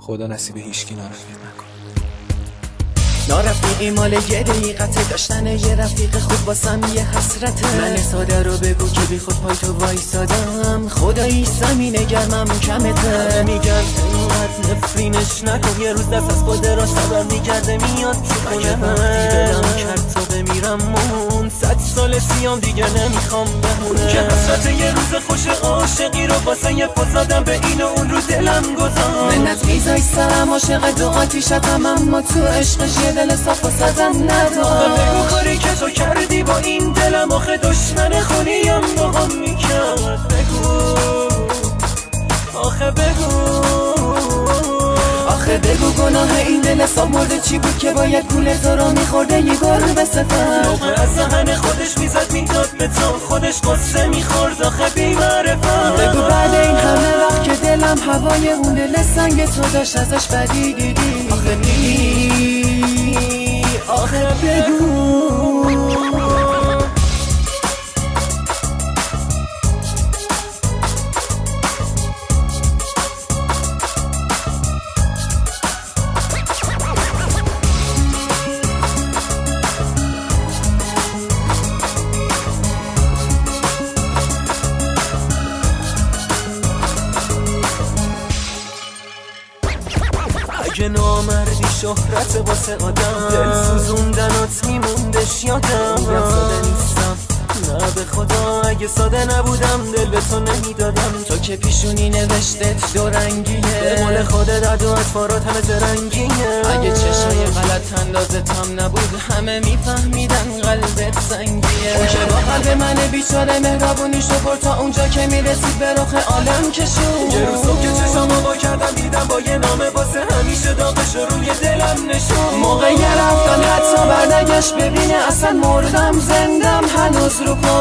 خدا نصیب هیچکی نارفیق نکن. نارفیقی مال یه دقیقته، داشتن یه رفیق خوب واسم یه حسرته. من ساده رو بگو که بی خود پای تو وایسادم، خدایی زمین گرمم کمته. میگن اینقدر نفرینش نکن، یه روز دست از خود را صبر میگرده میاد تو خونه. دلم کرد تا بمیرم مون، 100 سال سیام دیگه نمیخوام بمونه. که حسرت یه روز خوش عاشقی رو واسه یه پازادم به این و اون رو دلم گذار. منت میزای سرم عاشق دو آتیشتم، اما تو عشقش یه دل صاف و صدم ندار. بگو کاری که تو کردی با این دلم، آخه دشمن خونیم با هم میکرد. بگو آخه بگو بگو گناه این دل صاف مرده چی بود که باید گول تو رو میخورده یه گربه سفر. لقمه از دهن خودش میزد میداد به تو، خودش قصه میخورد آخه بی معرفت. بگو بعد این همه وقت که دلم هوای اون دل سنگ تو داشت ازش بدی دیدی. آخه بگو اگه نامردی شهرت واسه آدم، دل سوزوندنات میموندش یادم. میگم ساده نیستم نه به خدا، اگه ساده نبودم دل به تو نمیدادم. تو که پیشونی نوشتت دو رنگیه، به مال خودت عد و اطفارات همه زرنگیه. اگه چشای غلط اندازتم نبود همه میفهمیدن قلبت سنگیه. اون که با قلب من بیچاره مهربونیشو برد تا اونجا که میرسید به رخ عالم کشون. یه روز صبح که چشامو با کردم دیدم با یه نامه واسه همیشه داغش روی دلم نشون. موقع یه رفتن حتی برنگشت ببینه اصلا مردم زندم هنوز رو پا.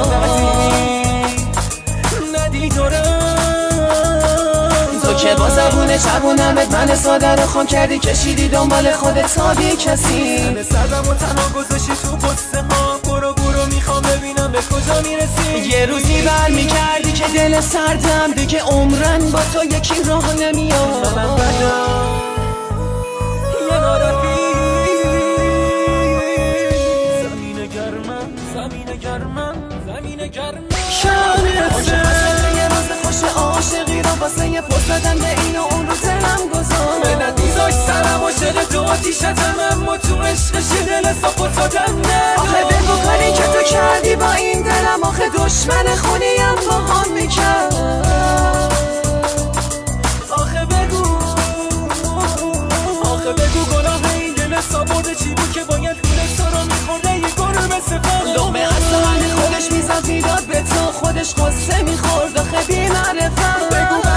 تو که با زبون چبونمت من ساده رو خام کردی، کشیدی دنبال خودت تا بی کسی. من سردم و تنها گذاشتی تو قصه ها، برو میخوام ببینم به کجا میرسی. یه روزی بر میکردی که دل سردم دیگه عمرن با تو یکی راه نمیاد. من بدم یه نارفیق، زمین گرمم شانته. یه روز خوش عاشقی رو واسه یه پس زدن به این و اون رو دلم گذار. منت میزاش سرم عاشق تو آتیشتم، اما تو عشقش یه دل صاف و صدم ندار. آخه بگو کاری که تو کردی با این دلم، آخه دشمن خونیم با هم میکرد. آخه بگو گناه این دل صاف مرده چی بود که باید گول تو رو میخورده یه گربه سفر. لقمه از دهن خودش میزد میداد به تو، خودش قصه میخورد آخه بی معرفت. بگو